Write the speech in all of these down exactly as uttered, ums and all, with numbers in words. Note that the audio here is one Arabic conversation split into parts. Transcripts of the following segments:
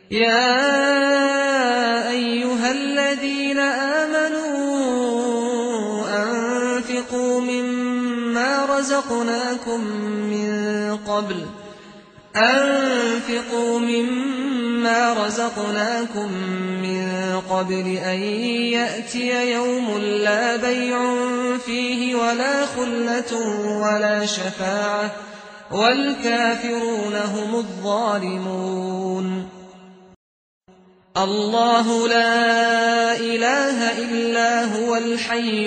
يَا أَيُّهَا الَّذِينَ آمَنُوا أَنفِقُوا مِمَّا رَزَقْنَاكُم مِّن قَبْلُ أَنفِقُوا مِمَّا رَزَقْنَاكُم مِّن قَبْلِ أَن يَأْتِيَ يَوْمٌ لَّا بَيْعٌ فِيهِ وَلَا خُلَّةٌ وَلَا شَفَاعَةٌ وَالْكَافِرُونَ هُمُ الظَّالِمُونَ اللَّهُ لَا إِلَٰهَ إِلَّا هُوَ الْحَيُّ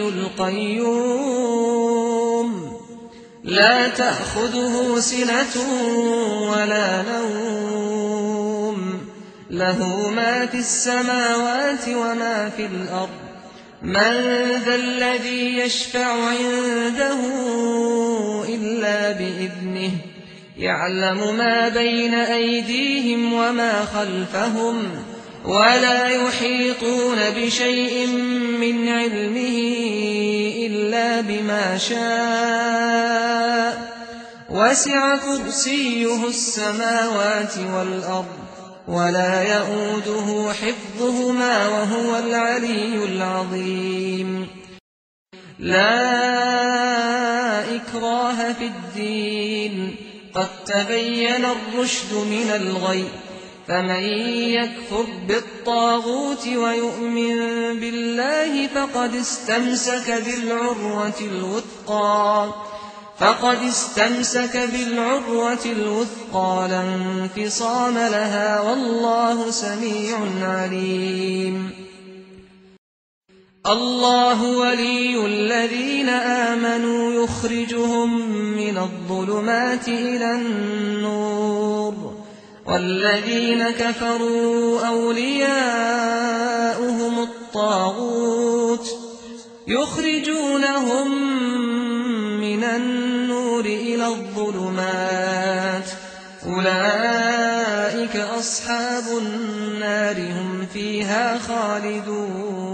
الْقَيُّومُ لَا تَأْخُذُهُ سِنَةٌ وَلَا نَوْمٌ لَّهُ مَا فِي السَّمَاوَاتِ وَمَا فِي الْأَرْضِ مَن ذَا الَّذِي يَشْفَعُ عِندَهُ إِلَّا بِإِذْنِهِ يَعْلَمُ مَا بَيْنَ أَيْدِيهِمْ وَمَا خَلْفَهُمْ وَلَا يُحِيطُونَ بِشَيْءٍ مِّنْ عِلْمِهِ إِلَّا بِمَا شَاءَ وَسِعَ كُرْسِيُّهُ السَّمَاوَاتِ وَالْأَرْضَ وَلَا يَئُودُهُ حِفْظُهُمَا وَهُوَ الْعَلِيُّ الْعَظِيمُ لَا إِكْرَاهَ فِي الدِّينِ قَد تَّبَيَّنَ الرُّشْدُ مِنَ الْغَيِّ فَمَن يَكْفُرْ بِالطَّاغُوتِ وَيُؤْمِن بِاللَّهِ فَقَدِ اسْتَمْسَكَ بِالْعُرْوَةِ الْوُثْقَىٰ فَقَدِ اسْتَمْسَكَ بِالْعُرْوَةِ الْوُثْقَىٰ لَا انفِصَامَ لَهَا وَاللَّهُ سَمِيعٌ عَلِيمٌ اللَّهُ وَلِيُّ الَّذِينَ آمَنُوا يُخْرِجُهُم مِّنَ الظُّلُمَاتِ إِلَى النُّورِ وَالَّذِينَ كَفَرُوا أَوْلِيَاؤُهُمُ الطَّاغُوتُ يُخْرِجُونَهُم مِّنَ النُّورِ إِلَى الظُّلُمَاتِ أُولَٰئِكَ أَصْحَابُ النَّارِ هُمْ فِيهَا خَالِدُونَ